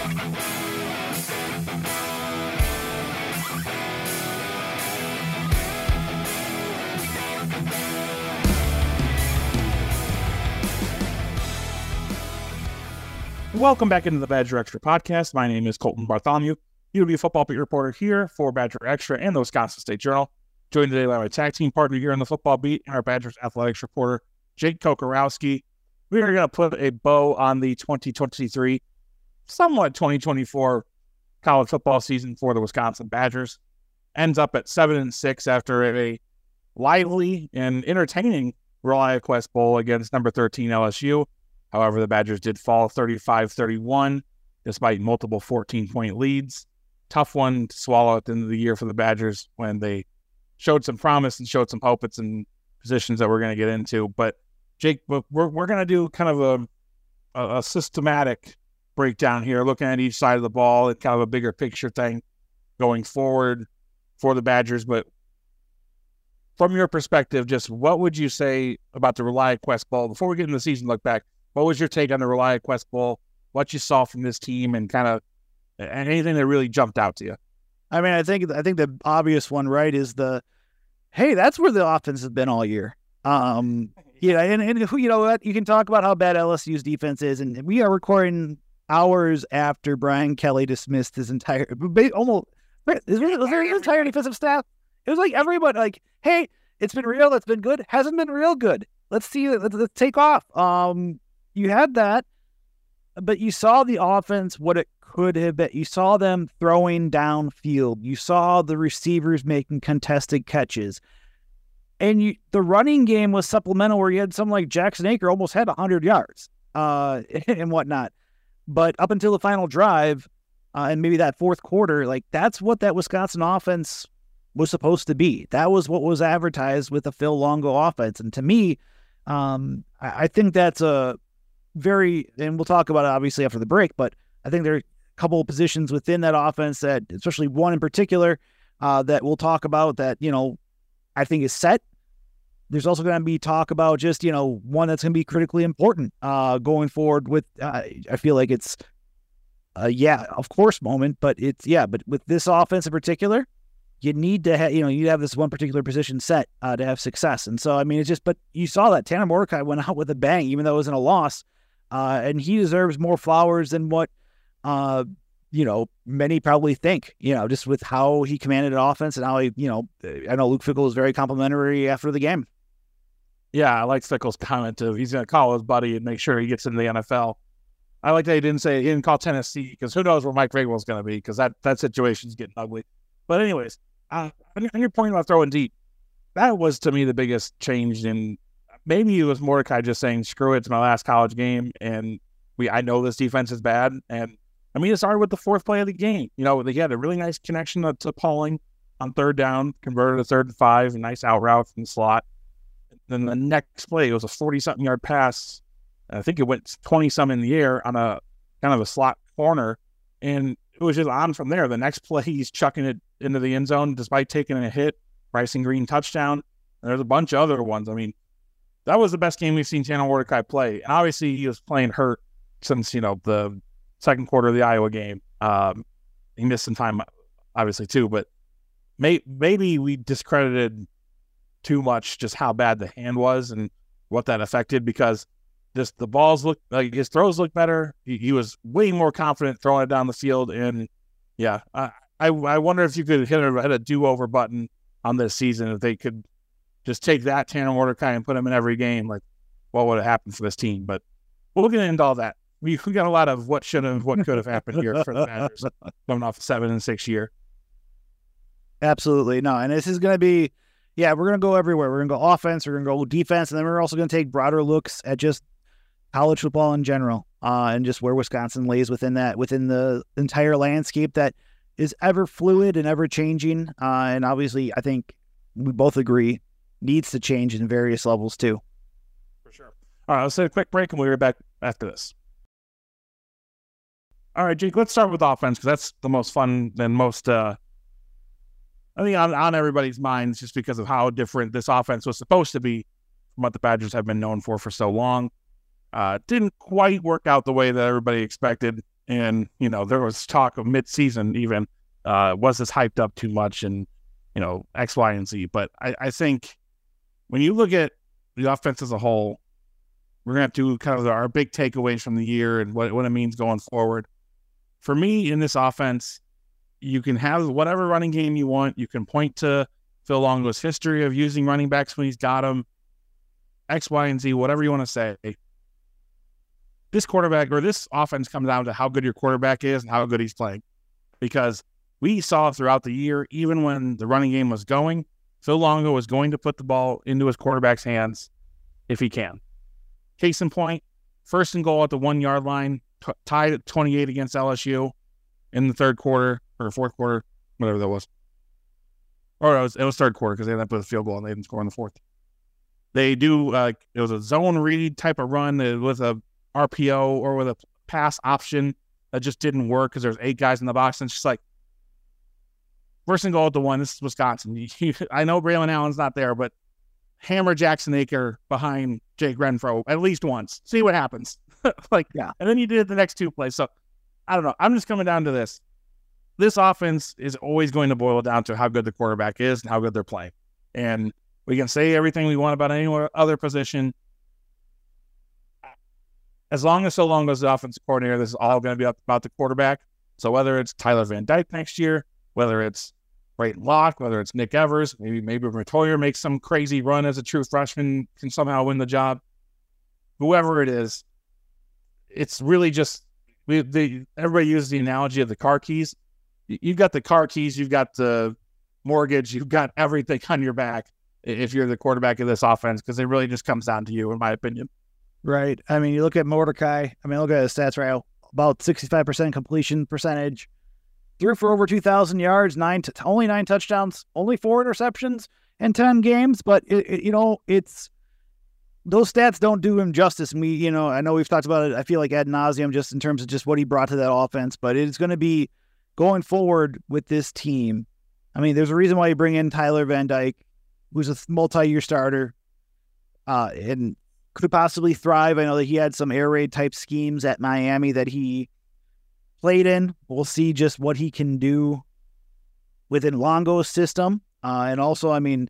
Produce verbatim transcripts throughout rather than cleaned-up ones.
Welcome back into the Badger Extra podcast. My name is Colton Bartholomew, U W football beat reporter here for Badger Extra and the Wisconsin State Journal. Joined today by my tag team partner here in the football beat and our Badgers athletics reporter, Jake Kocorowski. We are going to put a bow on the twenty twenty-three, somewhat twenty twenty-four college football season for the Wisconsin Badgers. Ends up at seven and six after a lively and entertaining ReliaQuest Bowl against number thirteen L S U. However, the Badgers did fall thirty-five thirty-one despite multiple fourteen-point leads. Tough one to swallow at the end of the year for the Badgers when they showed some promise and showed some hope at some positions that we're going to get into. But, Jake, we're, we're going to do kind of a, a, a systematic breakdown here, looking at each side of the ball and kind of a bigger picture thing going forward for the Badgers. But from your perspective, just what would you say about the ReliaQuest Bowl? Before we get into the season look back, what was your take on the ReliaQuest Bowl, what you saw from this team, and kind of anything that really jumped out to you? I mean, I think I think the obvious one, right, is the, hey, that's where the offense has been all year. Um, you know, and, and you know what? You can talk about how bad L S U's defense is, and we are recording hours after Brian Kelly dismissed his entire, almost, was there his entire defensive staff? It was like everybody, like, hey, it's been real, it's been good, hasn't been real good. Let's see, let's, let's take off. Um, you had that, but you saw the offense, what it could have been. You saw them throwing downfield. You saw the receivers making contested catches. And you, the running game was supplemental where you had someone like Jackson Aker almost had one hundred yards uh, and whatnot. But up until the final drive uh, and maybe that fourth quarter, like that's what that Wisconsin offense was supposed to be. That was what was advertised with the Phil Longo offense. And to me, um, I, I think that's a very, and we'll talk about it obviously after the break, but I think there are a couple of positions within that offense that, especially one in particular, uh, that we'll talk about that, you know, I think is set. There's also going to be talk about just, you know, one that's going to be critically important uh, going forward with, uh, I feel like it's, uh, yeah, of course moment, but it's, yeah, but with this offense in particular, you need to have, you know, you have this one particular position set uh, to have success. And so, I mean, it's just, but you saw that Tanner Mordecai went out with a bang, even though it wasn't a loss. Uh, and he deserves more flowers than what, uh, you know, many probably think, you know, just with how he commanded an offense and how he, you know, I know Luke Fickell was very complimentary after the game. Yeah, I like Fickell's comment of he's going to call his buddy and make sure he gets into the N F L. I like that he didn't say he didn't call Tennessee because who knows where Mike Vrabel's going to be because that, that situation's getting ugly. But anyways, uh, on your point about throwing deep, that was to me the biggest change in. Maybe it was Mordecai just saying, screw it, it's my last college game, and we I know this defense is bad. And, I mean, it started with the fourth play of the game. You know, they had a really nice connection to, to Pauling on third down, converted to third and five, a nice out route from the slot. Then the next play, it was a forty-something yard pass. I think it went twenty-some in the air on a kind of a slot corner, and it was just on from there. The next play, he's chucking it into the end zone despite taking a hit. Bryson Green touchdown. And there's a bunch of other ones. I mean, that was the best game we've seen Tanner Mordecai play. And obviously, he was playing hurt since, you know, the second quarter of the Iowa game. Um, he missed some time, obviously, too. But may, maybe we discredited too much just how bad the hand was and what that affected because this the balls look like his throws look better. He, he was way more confident throwing it down the field. And, yeah, I, I, I wonder if you could hit a, hit a do-over button on this season if they could just take that Tanner Mordecai and put him in every game, like what would have happened for this team? But we'll get into all that. We we got a lot of what should have, what could have happened here for the Badgers coming off a seven and six year. Absolutely. No, and this is going to be, yeah, we're going to go everywhere. We're going to go offense, we're going to go defense, and then we're also going to take broader looks at just college football in general uh, and just where Wisconsin lays within that, within the entire landscape that is ever fluid and ever changing. Uh, and obviously, I think we both agree needs to change in various levels too. For sure. All right, let's take a quick break and we'll be right back after this. All right, Jake, let's start with offense because that's the most fun and most, uh, I think, on, on everybody's minds just because of how different this offense was supposed to be from what the Badgers have been known for for so long. Uh, didn't quite work out the way that everybody expected. And, you know, there was talk of mid-season even, uh, was this hyped up too much and, you know, X, Y, and Z. But I, I think when you look at the offense as a whole, we're going to have to kind of our big takeaways from the year and what, what it means going forward. For me, in this offense, you can have whatever running game you want. You can point to Phil Longo's history of using running backs when he's got them, X, Y, and Z, whatever you want to say. This quarterback or this offense comes down to how good your quarterback is and how good he's playing. Because we saw throughout the year, even when the running game was going, Phil Longo was going to put the ball into his quarterback's hands if he can. Case in point, first and goal at the one-yard line, t- tied at twenty-eight against L S U in the third quarter or fourth quarter, whatever that was. Or it was, it was third quarter because they ended up with a field goal and they didn't score in the fourth. They do, uh, it was a zone read type of run with a R P O or with a pass option that just didn't work because there's eight guys in the box. And it's just like, first and goal at the one, this is Wisconsin. I know Braylon Allen's not there, but hammer Jackson Aker behind Jake Renfro at least once. See what happens. like, yeah. And then you did the next two plays. So, I don't know. I'm just coming down to this. This offense is always going to boil down to how good the quarterback is and how good they're playing. And we can say everything we want about any other position. As long as so long as the offensive coordinator, this is all going to be up about the quarterback. So whether it's Tyler Van Dyke next year, whether it's Brayton Locke, whether it's Nick Evers, maybe maybe Matoyer makes some crazy run as a true freshman, can somehow win the job. Whoever it is, it's really just we. The, everybody uses the analogy of the car keys. You've got the car keys, you've got the mortgage, you've got everything on your back if you're the quarterback of this offense, because it really just comes down to you, in my opinion. Right. I mean, you look at Mordecai. I mean, look at his stats right now. About sixty-five percent completion percentage. Threw for over two thousand yards, nine t- only nine touchdowns, only four interceptions in ten games. But, it, it, you know, it's those stats don't do him justice. And we, you know, I know we've talked about it, I feel like ad nauseum, just in terms of just what he brought to that offense. But it's going to be going forward with this team. I mean, there's a reason why you bring in Tyler Van Dyke, who's a multi-year starter, uh, and could possibly thrive. I know that he had some air raid type schemes at Miami that he played in. We'll see just what he can do within Longo's system. Uh, and also, I mean,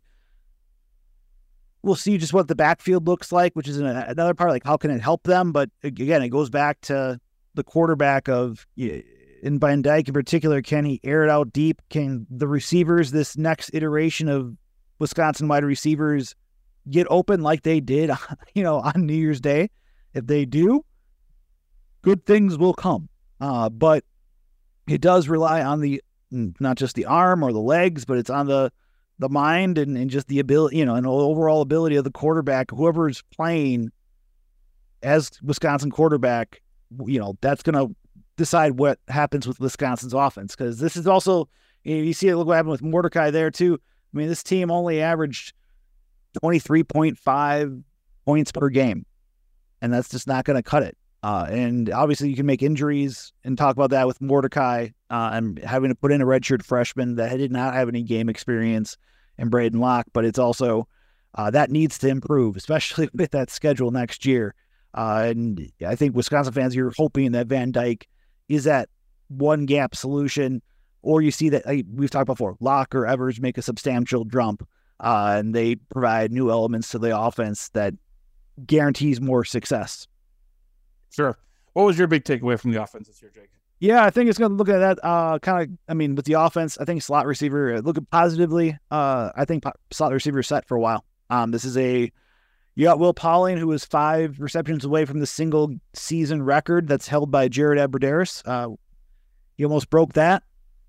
we'll see just what the backfield looks like, which is another part, like how can it help them? But again, it goes back to the quarterback of, in Van Dyke in particular, can he air it out deep? Can the receivers, this next iteration of Wisconsin wide receivers, get open like they did, you know, on New Year's Day? If they do, good things will come. Uh, but it does rely on the, not just the arm or the legs, but it's on the, the mind and, and just the ability, you know, and overall ability of the quarterback, whoever's playing as Wisconsin quarterback, you know, that's going to decide what happens with Wisconsin's offense. Cause this is also, you know, you see it, look what happened with Mordecai there too. I mean, this team only averaged twenty-three point five points per game, and that's just not going to cut it. Uh, and obviously you can make injuries and talk about that with Mordecai uh, and having to put in a redshirt freshman that did not have any game experience and Braden Locke, but it's also uh, that needs to improve, especially with that schedule next year. Uh, and I think Wisconsin fans, you're hoping that Van Dyke is that one gap solution, or you see that, like we've talked before, Locke or Evers make a substantial jump uh, and they provide new elements to the offense that guarantees more success. Sure. What was your big takeaway from the offense this year, Jake? Yeah, I think it's going to look at that uh, kind of, I mean, with the offense, I think slot receiver, looking positively, uh, I think slot receiver set for a while. Um, this is a, you got Will Pauling, who was five receptions away from the single season record that's held by Jared Abbrederis. Uh, he almost broke that.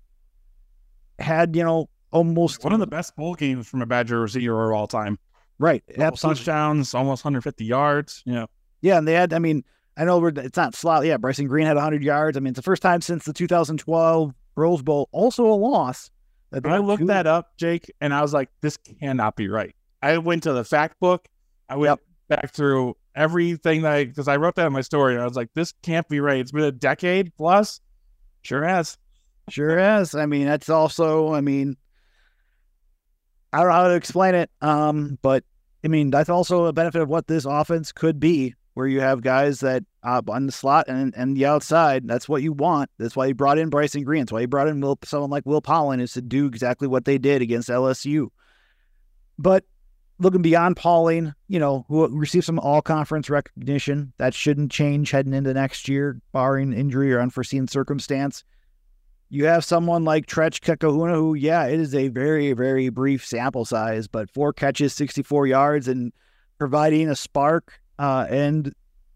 Had, you know, almost one of the best bowl games from a Badger receiver of all time. Right. Absolutely. Touchdowns, almost one hundred fifty yards. Yeah. Yeah. And they had, I mean, I know we're, it's not slot. Yeah. Bryson Green had one hundred yards. I mean, it's the first time since the two thousand twelve Rose Bowl, also a loss. That I looked two. that up, Jake, and I was like, this cannot be right. I went to the fact book. I went yep. back through everything that I, because I wrote that in my story, and I was like, this can't be right. It's been a decade plus. Sure has. Sure has. I mean, that's also, I mean, I don't know how to explain it, um, but I mean, that's also a benefit of what this offense could be where you have guys that uh, on the slot and, and the outside, that's what you want. That's why you brought in Bryson Green. That's why you brought in Will, someone like Will Pollen, is to do exactly what they did against L S U. But looking beyond Pauling, you know, who received some all-conference recognition, that shouldn't change heading into next year, barring injury or unforeseen circumstance. You have someone like Tretch Kekahuna, who, yeah, it is a very, very brief sample size, but four catches, sixty-four yards, and providing a spark uh, and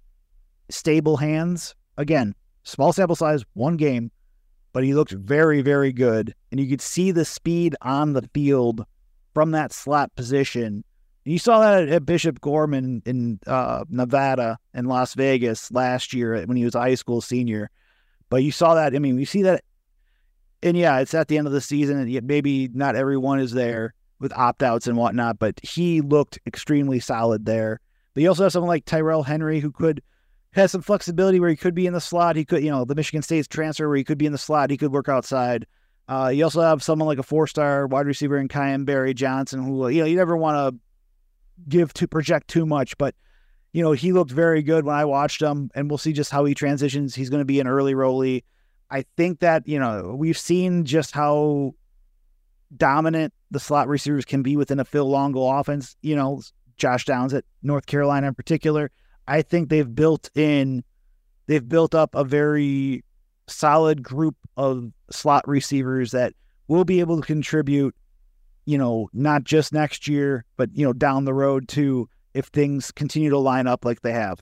stable hands. Again, small sample size, one game, but he looked very, very good. And you could see the speed on the field from that slot position. You saw that at Bishop Gorman in uh, Nevada and Las Vegas last year when he was a high school senior. But you saw that, I mean, you see that, and yeah, it's at the end of the season, and yet maybe not everyone is there with opt-outs and whatnot, but he looked extremely solid there. But you also have someone like Tyrell Henry, who could has some flexibility where he could be in the slot. He could, you know, the Michigan State's transfer where he could be in the slot. He could work outside. Uh, you also have someone like a four-star wide receiver in Kyan Barry Johnson, who, you know, you never want to give to project too much, but you know, he looked very good when I watched him, and we'll see just how he transitions. He's going to be an early rollie. I think that, you know, we've seen just how dominant the slot receivers can be within a Phil Longo offense. You know, Josh Downs at North Carolina in particular. I think they've built in, they've built up a very solid group of slot receivers that will be able to contribute, you know, not just next year, but, you know, down the road too, if things continue to line up like they have.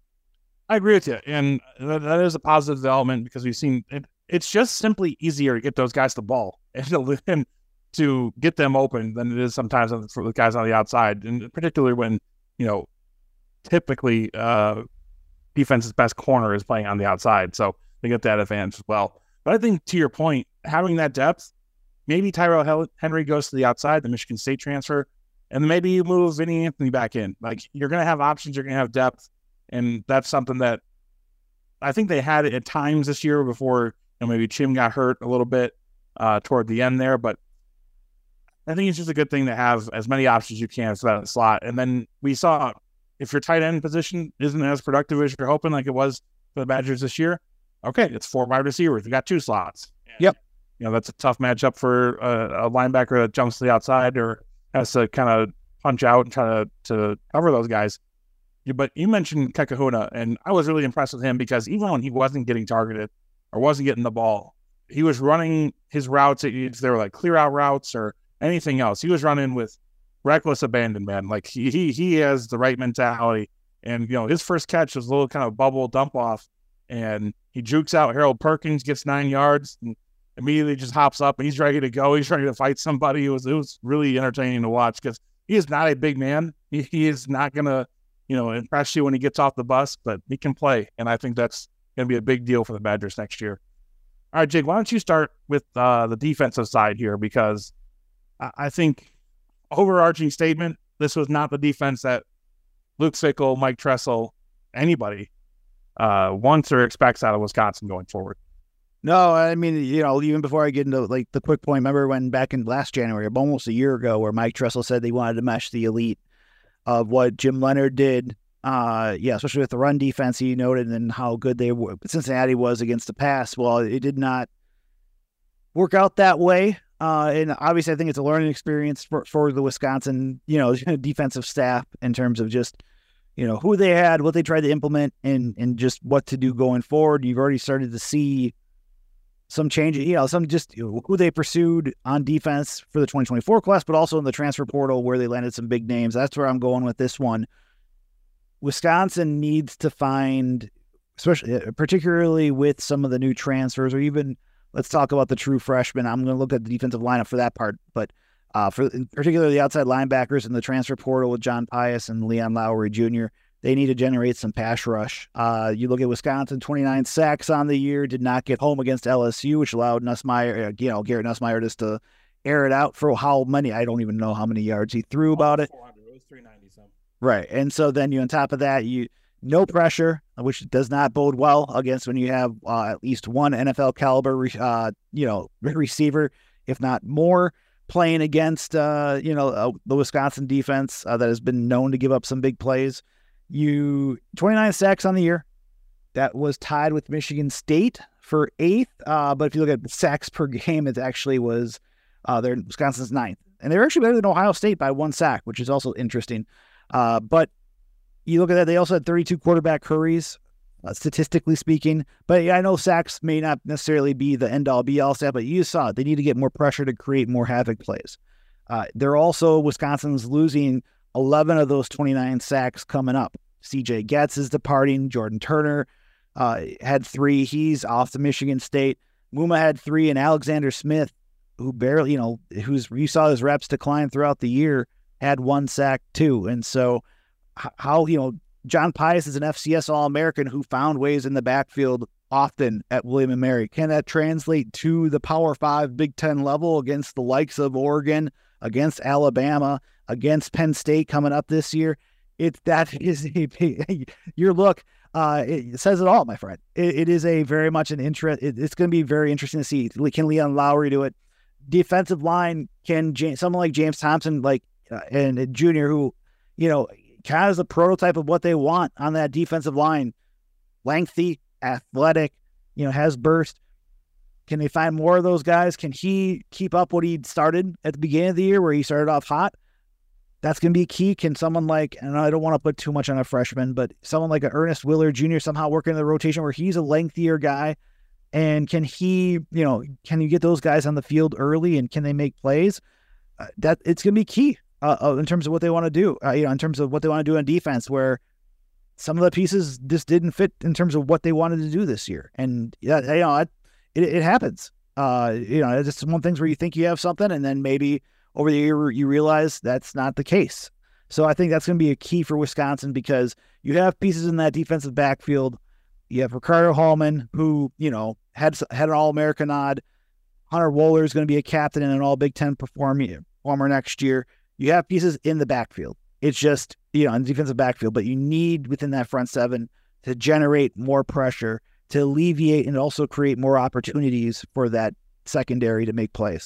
I agree with you. And that, that is a positive development, because we've seen it, it's just simply easier to get those guys the ball and to, and to get them open than it is sometimes for the guys on the outside. And particularly when, you know, typically uh, defense's best corner is playing on the outside. So they get that advantage as well. But I think, to your point, having that depth, maybe Tyrell Henry goes to the outside, the Michigan State transfer, and then maybe you move Vinny Anthony back in. Like, you're going to have options, you're going to have depth, and that's something that I think they had at times this year before, you know, maybe Chim got hurt a little bit uh, toward the end there. But I think it's just a good thing to have as many options as you can for that slot. And then we saw, if your tight end position isn't as productive as you're hoping, like it was for the Badgers this year, okay, it's four wide receivers. We got two slots. And, yep. You know, that's a tough matchup for a, a linebacker that jumps to the outside or has to kind of punch out and try to, to cover those guys. Yeah, but you mentioned Kekahuna, and I was really impressed with him, because even when he wasn't getting targeted or wasn't getting the ball, he was running his routes. If they were like clear out routes or anything else, he was running with reckless abandon, man. Like he he he has the right mentality. And, you know, his first catch was a little kind of bubble dump off, and he jukes out Harold Perkins, gets nine yards, and immediately just hops up, and he's ready to go. He's ready to fight somebody. It was, it was really entertaining to watch, because he is not a big man. He, he is not going to, you know, impress you when he gets off the bus, but he can play. And I think that's going to be a big deal for the Badgers next year. All right, Jake, why don't you start with uh, the defensive side here? Because I, I think, overarching statement, this was not the defense that Luke Fickell, Mike Tressel, anybody uh, wants or expects out of Wisconsin going forward. No, I mean, you know, even before I get into like the quick point, remember when back in last January, almost a year ago, where Mike Tressel said they wanted to mesh the elite of what Jim Leonard did, uh, yeah, especially with the run defense, he noted, and how good they were, Cincinnati was against the pass. Well, it did not work out that way. Uh, and obviously, I think it's a learning experience for, for the Wisconsin, you know, defensive staff in terms of just, you know, who they had, what they tried to implement, and and just what to do going forward. You've already started to see some changes, you know, some just you know, who they pursued on defense for the twenty twenty-four class, but also in the transfer portal where they landed some big names. That's where I'm going with this one. Wisconsin needs to find, especially particularly with some of the new transfers, or even let's talk about the true freshmen. I'm going to look at the defensive lineup for that part, but uh, for in particular the outside linebackers in the transfer portal with John Pius and Leon Lowry Junior, they need to generate some pass rush. Uh, you look at Wisconsin, twenty-nine sacks on the year, did not get home against L S U, which allowed Nussmeier, uh, you know, Garrett Nussmeier just to air it out for how many, I don't even know how many yards he threw about it. It was three ninety something. Right. And so then you, on top of that, you, no pressure, which does not bode well against when you have uh, at least one N F L caliber, uh, you know, receiver, if not more, playing against, uh, you know, uh, the Wisconsin defense uh, that has been known to give up some big plays. You twenty-nine sacks on the year. That was tied with Michigan State for eighth. Uh, but if you look at sacks per game, it actually was uh, they're Wisconsin's ninth. And they're actually better than Ohio State by one sack, which is also interesting. Uh, but you look at that, they also had thirty-two quarterback hurries, uh, statistically speaking. But yeah, I know sacks may not necessarily be the end-all, be-all stat, but you saw it. They need to get more pressure to create more havoc plays. Uh, they're also, Wisconsin's losing eleven of those twenty-nine sacks coming up. C J Getz is departing. Jordan Turner uh, had three. He's off to Michigan State. Muma had three, and Alexander Smith, who barely, you know, who's you saw his reps decline throughout the year, had one sack too. And so how, you know, John Pius is an F C S All-American who found ways in the backfield often at William and Mary. Can that translate to the Power Five Big Ten level against the likes of Oregon, against Alabama, against Penn State coming up this year? It that is a, your look. Uh, it says it all, my friend. It, it is a very much an interest. It, it's going to be very interesting to see. Can Leon Lowry do it? Defensive line, can James, someone like James Thompson, like uh, and, and Junior, who, you know, kind of is a prototype of what they want on that defensive line, lengthy, athletic, you know, has burst. Can they find more of those guys? Can he keep up what he started at the beginning of the year, where he started off hot? That's going to be key. Can someone like, and I don't want to put too much on a freshman, but someone like a Ernest Willard Junior somehow work in the rotation where he's a lengthier guy? And can he, you know, can you get those guys on the field early, and can they make plays? Uh, that it's going to be key uh, uh, in terms of what they want to do, uh, you know, in terms of what they want to do on defense, where some of the pieces just didn't fit in terms of what they wanted to do this year. And, yeah, you know, it, it, it happens. Uh, you know, it's just one of the things where you think you have something, and then maybe over the year you realize that's not the case. So I think that's going to be a key for Wisconsin, because you have pieces in that defensive backfield. You have Ricardo Hallman, who, you know, had had an All-American nod. Hunter Wohler is going to be a captain and an All-Big Ten performer next year. You have pieces in the backfield. It's just, you know, in the defensive backfield, but you need within that front seven to generate more pressure, to alleviate and also create more opportunities for that secondary to make plays.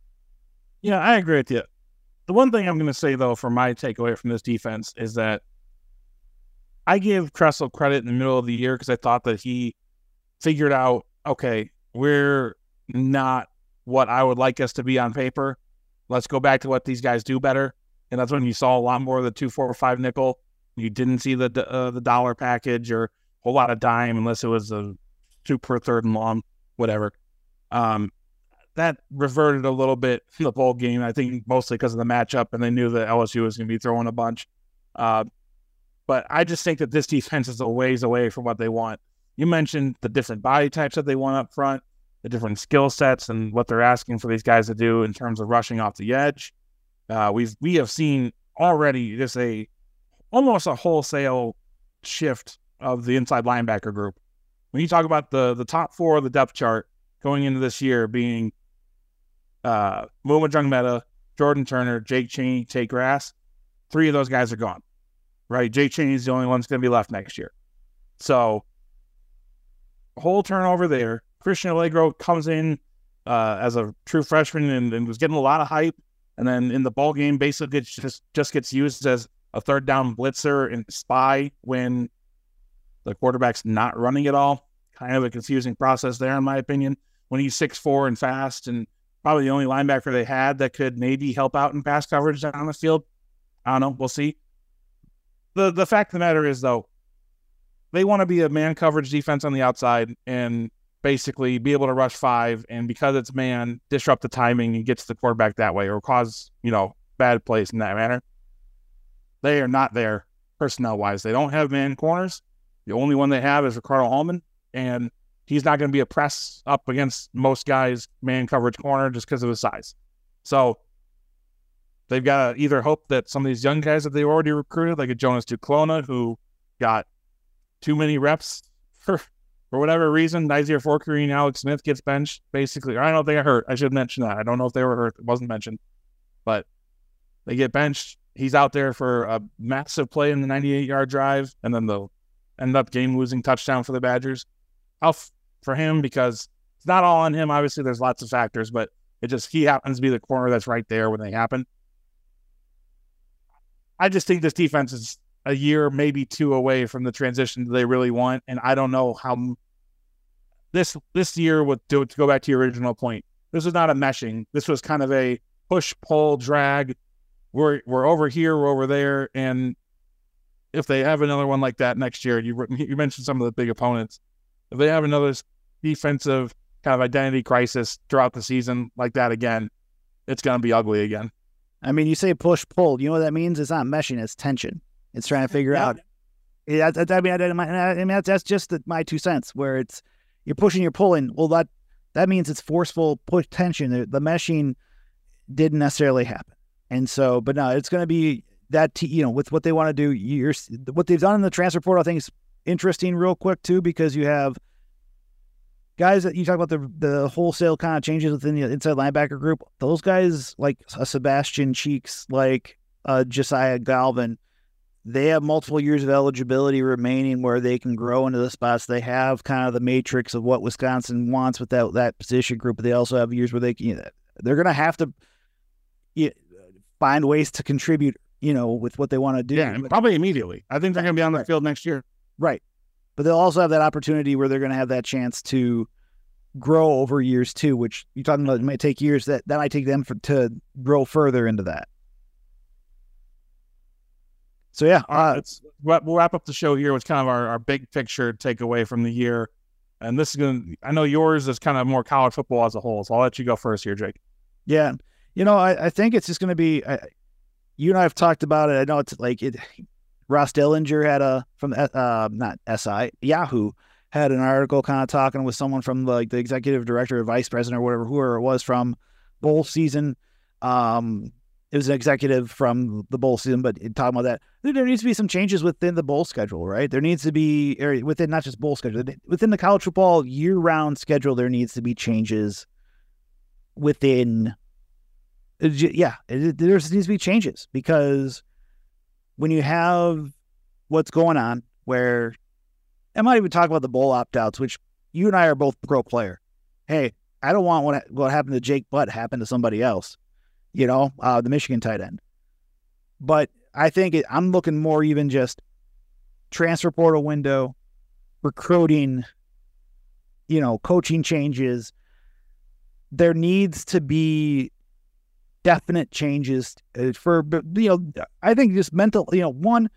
Yeah, I agree with you. The one thing I'm going to say, though, for my takeaway from this defense is that I give Kressel credit in the middle of the year, because I thought that he figured out, okay, we're not what I would like us to be on paper. Let's go back to what these guys do better. And that's when you saw a lot more of the two, four, or five nickel. You didn't see the uh, the dollar package or a whole lot of dime, unless it was a two per third and long, whatever. Um, that reverted a little bit in the bowl game, I think mostly because of the matchup, and they knew that L S U was going to be throwing a bunch. Uh, but I just think that this defense is a ways away from what they want. You mentioned the different body types that they want up front, the different skill sets, and what they're asking for these guys to do in terms of rushing off the edge. Uh, we've we have seen already just a almost a wholesale shift of the inside linebacker group. When you talk about the the top four of the depth chart going into this year being uh, Muma Jungmeta, Jordan Turner, Jake Chaney, Tate Grass, three of those guys are gone. Right? Jake Chaney is the only one that's going to be left next year. So, whole turnover there. Christian Allegro comes in uh, as a true freshman and, and was getting a lot of hype. And then in the ball game, basically gets just, just gets used as a third down blitzer and spy when the quarterback's not running at all. Kind of a confusing process there, in my opinion. When he's six foot four and fast, and probably the only linebacker they had that could maybe help out in pass coverage down the field. I don't know. We'll see. The the fact of the matter is, though, they want to be a man coverage defense on the outside and basically be able to rush five, and because it's man, disrupt the timing and gets the quarterback that way, or cause, you know, bad plays in that manner. They are not there personnel-wise. They don't have man corners. The only one they have is Ricardo Hallman, and he's not going to be a press up against most guys' man coverage corner just because of his size. So they've got to either hope that some of these young guys that they already recruited, like a Jonas Duclona, who got too many reps for for whatever reason, Nizier Forkery and Alex Smith gets benched, basically. Or I don't think I hurt. I should mention that. I don't know if they were hurt. It wasn't mentioned. But they get benched. He's out there for a massive play in the ninety-eight-yard drive, and then they'll end up game-losing touchdown for the Badgers. Tough for him, because it's not all on him. Obviously, there's lots of factors, but it just he happens to be the corner that's right there when they happen. I just think this defense is a year, maybe two away from the transition they really want. And I don't know how this this year would do it. To go back to your original point, this was not a meshing. This was kind of a push, pull, drag. We're we're over here, we're over there, and if they have another one like that next year, you you mentioned some of the big opponents. If they have another defensive kind of identity crisis throughout the season like that again, it's going to be ugly again. I mean, you say push pull. You know what that means? It's not meshing. It's tension. It's trying to figure yeah. out. Yeah, that, I mean, I, I mean that's, that's just the, my two cents. Where it's you're pushing, you're pulling. Well, that that means it's forceful push tension. The, the meshing didn't necessarily happen, and so, but no, it's going to be that. T, you know, with what they want to do, you're what they've done in the transfer portal. I think is interesting, real quick too, because you have guys that you talk about the the wholesale kind of changes within the inside linebacker group. Those guys like a Sebastian Cheeks, like uh, Josiah Galvin, they have multiple years of eligibility remaining where they can grow into the spots. They have kind of the matrix of what Wisconsin wants with that, that position group, but they also have years where they can, you know, they're going to have to you know, find ways to contribute, you know, with what they want to do. Yeah, probably immediately. I think they're going to be on the field next year. Right. But they'll also have that opportunity where they're going to have that chance to grow over years too, which you're talking about, it might take years. That, that might take them for, to grow further into that. So, yeah. Uh, let's, we'll wrap up the show here with kind of our, our big picture takeaway from the year. And this is going to, I know yours is kind of more college football as a whole. So I'll let you go first here, Jake. Yeah. You know, I, I think it's just going to be, I, you and I have talked about it. I know it's like it, Ross Dillinger had a, from, uh, not S I, Yahoo had an article kind of talking with someone from like the executive director or vice president or whatever, whoever it was from bowl season. Um, It was an executive from the bowl season, but talking about that, there needs to be some changes within the bowl schedule, right? There needs to be, or within not just bowl schedule, within the college football year-round schedule, there needs to be changes within, yeah, there needs to be changes because when you have what's going on where, I might even talk about the bowl opt-outs, which you and I are both pro player. Hey, I don't want what, what happened to Jake Butt happen to somebody else. You know, uh, the Michigan tight end. But I think it, I'm looking more even just transfer portal window, recruiting, you know, coaching changes. There needs to be definite changes for, you know, I think just mental, you know, one,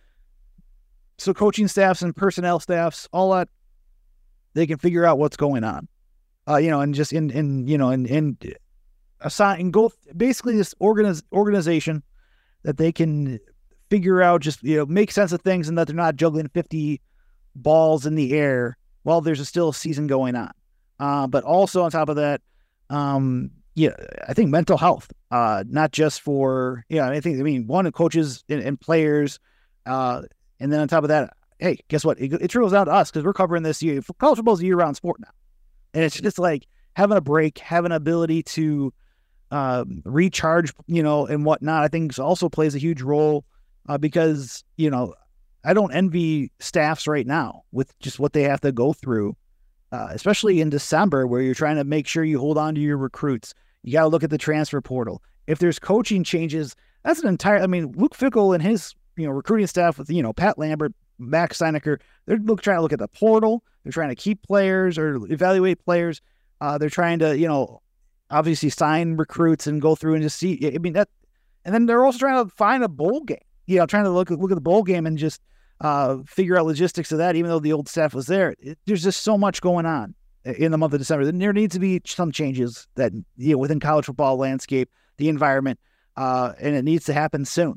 so coaching staffs and personnel staffs, all that, they can figure out what's going on. Uh, you know, and just in, in you know, in, in, assign and go basically this organiz, organization that they can figure out, just, you know, make sense of things and that they're not juggling fifty balls in the air while there's a still a season going on. Uh, but also on top of that, um, yeah, I think mental health, uh, not just for, yeah, I think, I mean, one of coaches and, and players, uh, and then on top of that, hey, guess what? It, it trickles down to us because we're covering this year. College football is a year-round sport now. And it's just like having a break, having an ability to, Uh, recharge, you know, and whatnot, I think also plays a huge role uh, because, you know, I don't envy staffs right now with just what they have to go through, uh, especially in December where you're trying to make sure you hold on to your recruits. You got to look at the transfer portal. If there's coaching changes, that's an entire, I mean, Luke Fickell and his, you know, recruiting staff with, you know, Pat Lambert, Max Steinecker, they're look, trying to look at the portal. They're trying to keep players or evaluate players. Uh, they're trying to, you know, obviously sign recruits and go through and just see, I mean, that, and then they're also trying to find a bowl game, you know, trying to look, look at the bowl game and just uh, figure out logistics of that, even though the old staff was there. It, there's just so much going on in the month of December. There needs to be some changes that, you know, within college football landscape, the environment, uh, and it needs to happen soon.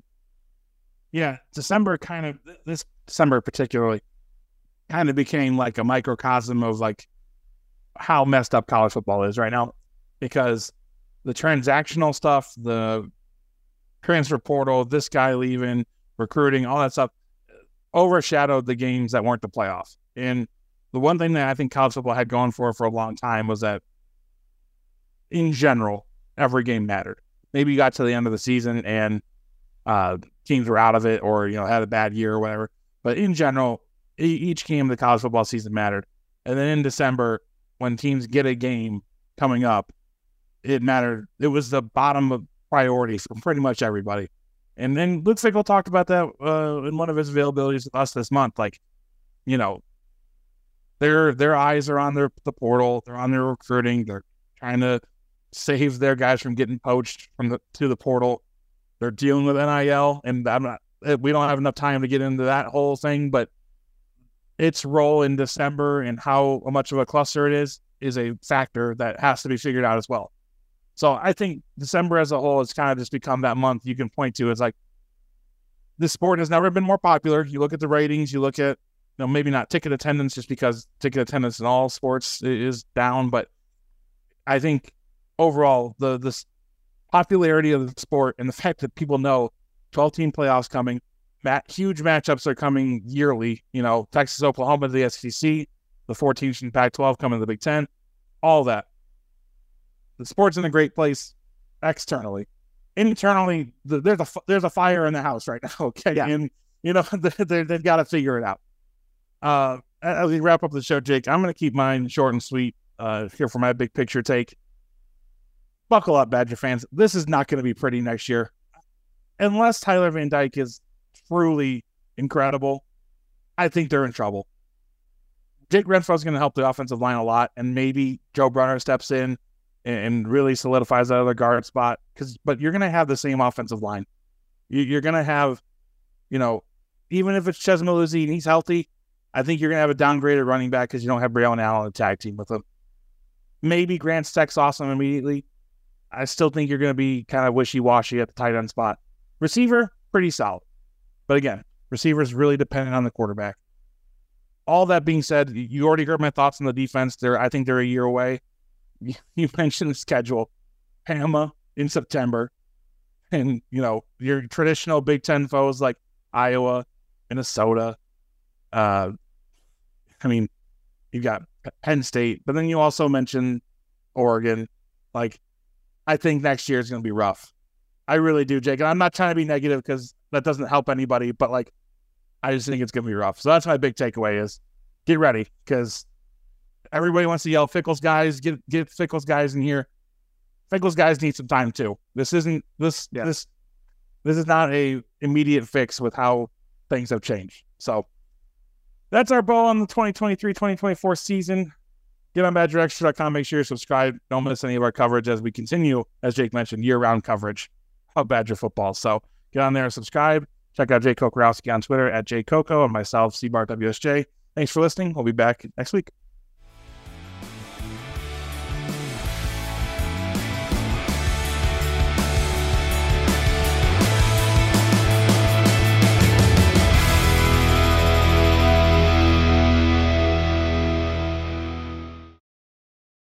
Yeah. December kind of, this December particularly kind of became like a microcosm of like how messed up college football is right now. Because the transactional stuff, the transfer portal, this guy leaving, recruiting, all that stuff overshadowed the games that weren't the playoffs. And the one thing that I think college football had going for it for a long time was that, in general, every game mattered. Maybe you got to the end of the season and uh, teams were out of it or, you know, had a bad year or whatever. But in general, e- each game of the college football season mattered. And then in December, when teams get a game coming up, it mattered. It was the bottom of priorities for pretty much everybody. And then Luke Fickell talked about that uh, in one of his availabilities with us this month. Like, you know, their their eyes are on their the portal. They're on their recruiting. They're trying to save their guys from getting poached from the to the portal. They're dealing with N I L, and I'm not. We don't have enough time to get into that whole thing, but its role in December and how much of a cluster it is is a factor that has to be figured out as well. So I think December as a whole has kind of just become that month you can point to. It's like this sport has never been more popular. You look at the ratings, you look at, you know, maybe not ticket attendance, just because ticket attendance in all sports is down, but I think overall the this popularity of the sport and the fact that people know twelve-team playoffs coming, mat- huge matchups are coming yearly. You know, Texas, Oklahoma, the S E C, the four teams from Pac twelve coming to the Big Ten, all that. The sport's in a great place externally. Internally, the, there's a there's a fire in the house right now. Okay, yeah. And you know they, they've got to figure it out. Uh, as we wrap up the show, Jake, I'm going to keep mine short and sweet. Uh, here for my big picture take. Buckle up, Badger fans. This is not going to be pretty next year, unless Tyler Van Dyke is truly incredible. I think they're in trouble. Jake Renfro is going to help the offensive line a lot, and maybe Joe Brunner steps in and really solidifies that other guard spot. Because, but you're going to have the same offensive line. You're going to have, you know, even if it's Chez Mellusi and he's healthy, I think you're going to have a downgraded running back because you don't have Braylon Allen on the tag team with him. Maybe Grant Steck's awesome immediately. I still think you're going to be kind of wishy-washy at the tight end spot. Receiver, pretty solid. But again, receivers really dependent on the quarterback. All that being said, you already heard my thoughts on the defense. They're, I think they're a year away. You mentioned the schedule. Bama in September. And, you know, your traditional Big Ten foes like Iowa, Minnesota. Uh, I mean, you've got Penn State. But then you also mentioned Oregon. Like, I think next year is going to be rough. I really do, Jake. And I'm not trying to be negative because that doesn't help anybody. But, like, I just think it's going to be rough. So that's my big takeaway is get ready because everybody wants to yell Fickell's guys, get get Fickell's guys in here. Fickell's guys need some time too. This isn't this yeah. this this is not a immediate fix with how things have changed. So that's our bow on the twenty twenty-three twenty twenty-four season. Get on badger extra dot com. Make sure you subscribe. Don't miss any of our coverage as we continue, as Jake mentioned, year-round coverage of Badger football. So get on there and subscribe. Check out Jay Kokorowski on Twitter at Jay Coco and myself, C Bar W S J. Thanks for listening. We'll be back next week.